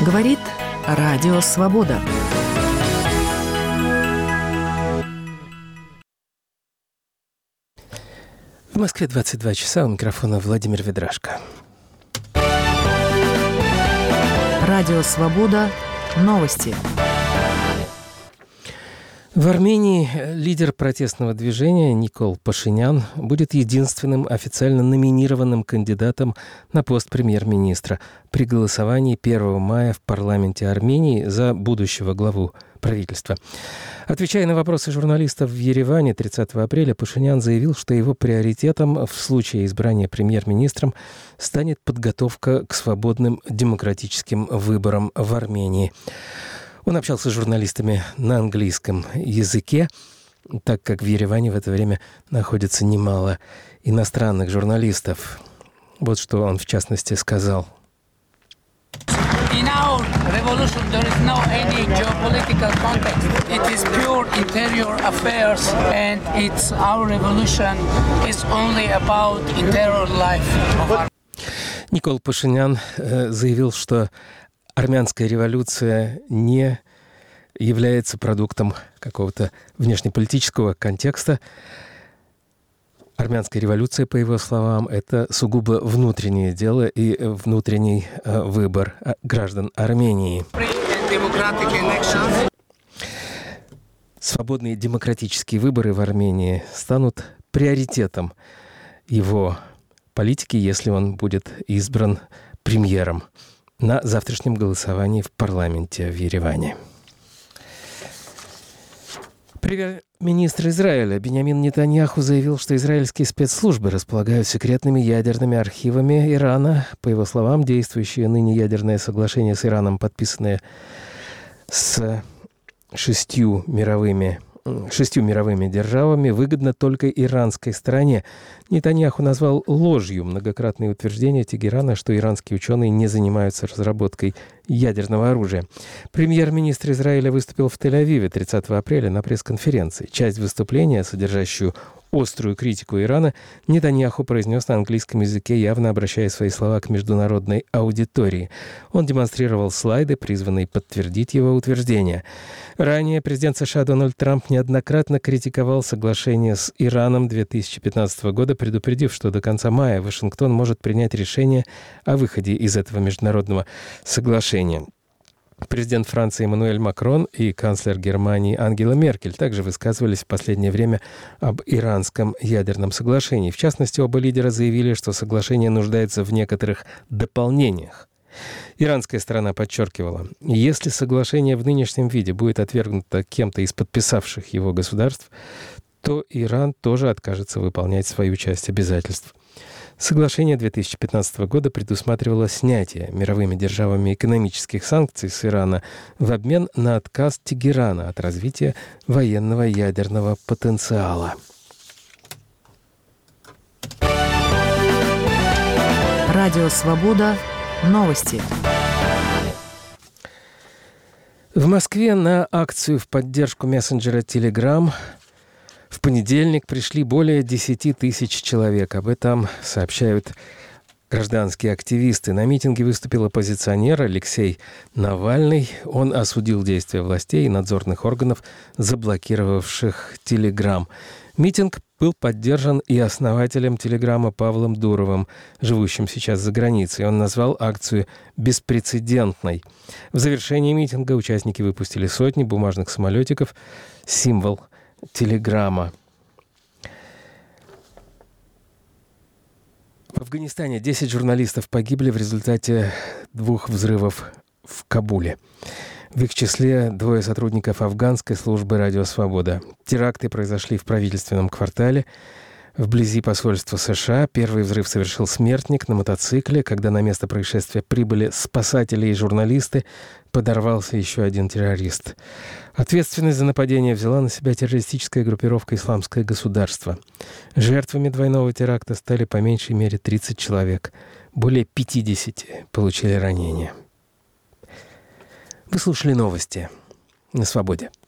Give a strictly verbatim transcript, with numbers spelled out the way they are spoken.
Говорит Радио Свобода. В Москве двадцать два часа, у микрофона Владимир Ведрашко. Радио Свобода. Новости. В Армении лидер протестного движения Никол Пашинян будет единственным официально номинированным кандидатом на пост премьер-министра при голосовании первого мая в парламенте Армении за будущего главу правительства. Отвечая на вопросы журналистов в Ереване тридцатого апреля, Пашинян заявил, что его приоритетом в случае избрания премьер-министром станет подготовка к свободным демократическим выборам в Армении. Он общался с журналистами на английском языке, так как в Ереване в это время находится немало иностранных журналистов. Вот что он, в частности, сказал. In our revolution, there is no any geopolitical context. It is pure interior affairs, and it's our revolution is only about interior life of our... Никол Пашинян э, заявил, что армянская революция не является продуктом какого-то внешнеполитического контекста. Армянская революция, по его словам, это сугубо внутреннее дело и внутренний э, выбор граждан Армении. Свободные демократические выборы в Армении станут приоритетом его политики, если он будет избран премьером на завтрашнем голосовании в парламенте в Ереване. Премьер-министр Израиля Биньямин Нетаньяху заявил, что израильские спецслужбы располагают секретными ядерными архивами Ирана. По его словам, действующее ныне ядерное соглашение с Ираном, подписанное с шестью мировыми шестью мировыми державами, выгодно только иранской стороне. Нетаньяху назвал ложью многократные утверждения Тегерана, что иранские ученые не занимаются разработкой ядерного оружия. Премьер-министр Израиля выступил в Тель-Авиве тридцатого апреля на пресс-конференции. Часть выступления, содержащую острую критику Ирана, Нетаньяху произнес на английском языке, явно обращая свои слова к международной аудитории. Он демонстрировал слайды, призванные подтвердить его утверждения. Ранее президент США Дональд Трамп неоднократно критиковал соглашение с Ираном две тысячи пятнадцатого года, предупредив, что до конца мая Вашингтон может принять решение о выходе из этого международного соглашения. Президент Франции Эммануэль Макрон и канцлер Германии Ангела Меркель также высказывались в последнее время об иранском ядерном соглашении. В частности, оба лидера заявили, что соглашение нуждается в некоторых дополнениях. Иранская сторона подчеркивала, если соглашение в нынешнем виде будет отвергнуто кем-то из подписавших его государств, то Иран тоже откажется выполнять свою часть обязательств. Соглашение две тысячи пятнадцатого года предусматривало снятие мировыми державами экономических санкций с Ирана в обмен на отказ Тегерана от развития военного ядерного потенциала. Радио Свобода. Новости. В Москве на акцию в поддержку мессенджера Telegram в понедельник пришли более десяти тысяч человек. Об этом сообщают гражданские активисты. На митинге выступил оппозиционер Алексей Навальный. Он осудил действия властей и надзорных органов, заблокировавших Telegram. Митинг был поддержан и основателем Телеграма Павлом Дуровым, живущим сейчас за границей. Он назвал акцию беспрецедентной. В завершении митинга участники выпустили сотни бумажных самолетиков, символ Телеграма. В Афганистане десять журналистов погибли в результате двух взрывов в Кабуле. В их числе двое сотрудников афганской службы «Радио Свобода». Теракты произошли в правительственном квартале вблизи посольства США. Первый взрыв совершил смертник на мотоцикле. Когда на место происшествия прибыли спасатели и журналисты, подорвался еще один террорист. Ответственность за нападение взяла на себя террористическая группировка «Исламское государство». Жертвами двойного теракта стали по меньшей мере тридцать человек. Более пятидесяти получили ранения. Вы слушали новости на Свободе.